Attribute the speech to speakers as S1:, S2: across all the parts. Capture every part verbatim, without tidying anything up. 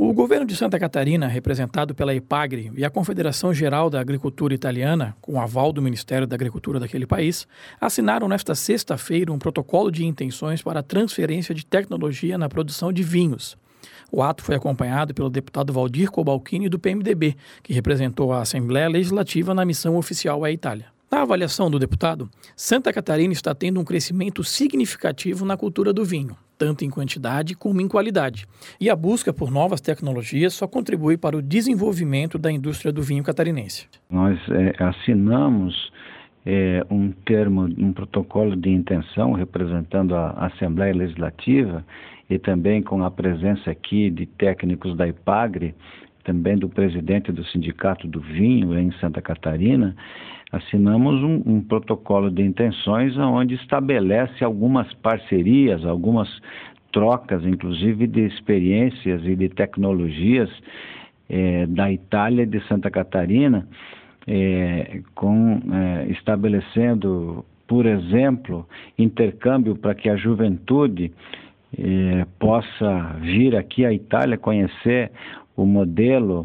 S1: O governo de Santa Catarina, representado pela Epagri e a Confederação Geral da Agricultura Italiana, com aval do Ministério da Agricultura daquele país, assinaram nesta sexta-feira um protocolo de intenções para a transferência de tecnologia na produção de vinhos. O ato foi acompanhado pelo deputado Valdir Cobalcini do P M D B, que representou a Assembleia Legislativa na missão oficial à Itália. Na avaliação do deputado, Santa Catarina está tendo um crescimento significativo na cultura do vinho, tanto em quantidade como em qualidade. E a busca por novas tecnologias só contribui para o desenvolvimento da indústria do vinho catarinense.
S2: Nós é, assinamos é, um termo, um protocolo de intenção representando a Assembleia Legislativa e também com a presença aqui de técnicos da Epagri, também do presidente do Sindicato do Vinho em Santa Catarina. Assinamos um, um protocolo de intenções onde estabelece algumas parcerias, algumas trocas, inclusive de experiências e de tecnologias eh, da Itália e de Santa Catarina, eh, com, eh, estabelecendo, por exemplo, intercâmbio para que a juventude eh, possa vir aqui à Itália conhecer o modelo,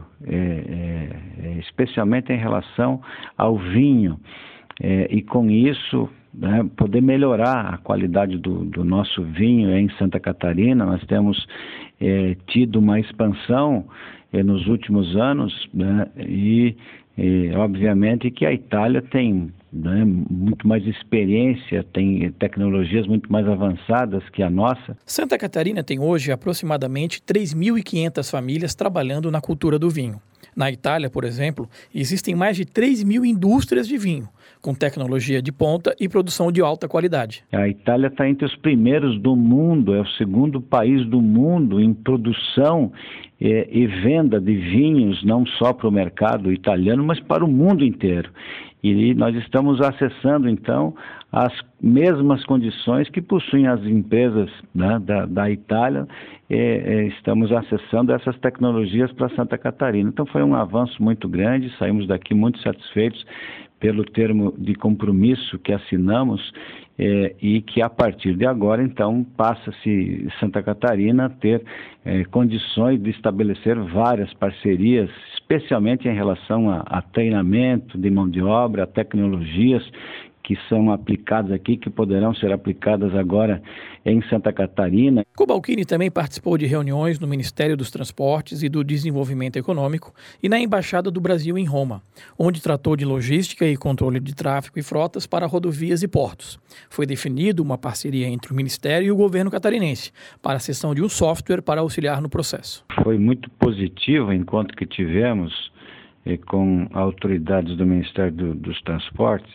S2: é, é, especialmente em relação ao vinho, é, e com isso, né, poder melhorar a qualidade do, do nosso vinho em Santa Catarina. Nós temos é, tido uma expansão é, nos últimos anos, né, e, e obviamente que a Itália tem, né, muito mais experiência, tem tecnologias muito mais avançadas que a nossa.
S1: Santa Catarina tem hoje aproximadamente três mil e quinhentas famílias trabalhando na cultura do vinho. Na Itália, por exemplo, existem mais de três mil indústrias de vinho, com tecnologia de ponta e produção de alta qualidade.
S2: A Itália está entre os primeiros do mundo, é o segundo país do mundo em produção eh, e venda de vinhos, não só para o mercado italiano, mas para o mundo inteiro. E nós estamos acessando, então, as mesmas condições que possuem as empresas, né, da, da Itália. É, é, estamos acessando essas tecnologias para Santa Catarina. Então foi um avanço muito grande, saímos daqui muito satisfeitos pelo termo de compromisso que assinamos, é, e que a partir de agora, então, passa-se Santa Catarina a ter é, condições de estabelecer várias parcerias, especialmente em relação a, a treinamento de mão de obra, a tecnologias que são aplicadas aqui, que poderão ser aplicadas agora em Santa Catarina.
S1: Cobalcini também participou de reuniões no Ministério dos Transportes e do Desenvolvimento Econômico e na Embaixada do Brasil em Roma, onde tratou de logística e controle de tráfego e frotas para rodovias e portos. Foi definido uma parceria entre o Ministério e o governo catarinense para a cessão de um software para auxiliar no processo.
S2: Foi muito positivo o encontro que tivemos eh, com autoridades do Ministério do, dos Transportes.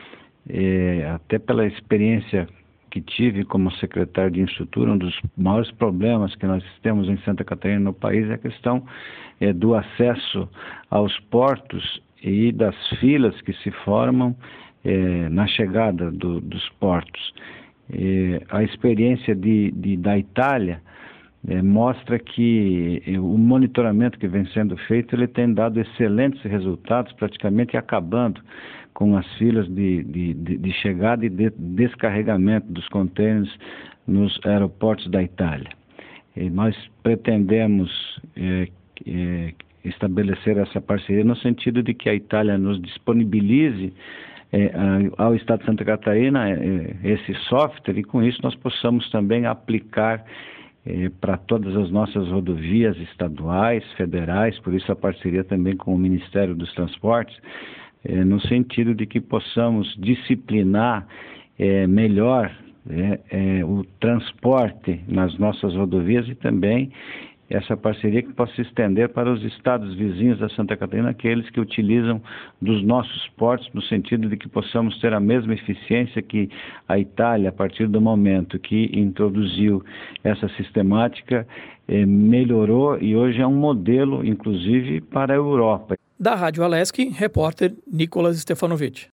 S2: É, até pela experiência que tive como secretário de infraestrutura, um dos maiores problemas que nós temos em Santa Catarina, no país, é a questão é, do acesso aos portos e das filas que se formam é, na chegada do, dos portos. É, a experiência de, de, da Itália é, mostra que é, o monitoramento que vem sendo feito, ele tem dado excelentes resultados, praticamente acabando com as filas de, de, de chegada e de descarregamento dos contêineres nos aeroportos da Itália. E nós pretendemos é, é, estabelecer essa parceria no sentido de que a Itália nos disponibilize é, ao Estado de Santa Catarina é, esse software, e com isso nós possamos também aplicar é, para todas as nossas rodovias estaduais, federais, por isso a parceria também com o Ministério dos Transportes, É, no sentido de que possamos disciplinar é, melhor é, é, o transporte nas nossas rodovias, e também essa parceria que possa se estender para os estados vizinhos da Santa Catarina, aqueles que utilizam dos nossos portos, no sentido de que possamos ter a mesma eficiência que a Itália, a partir do momento que introduziu essa sistemática, é, melhorou, e hoje é um modelo, inclusive, para a Europa.
S1: Da Rádio Alesc, repórter Nicolas Stefanovic.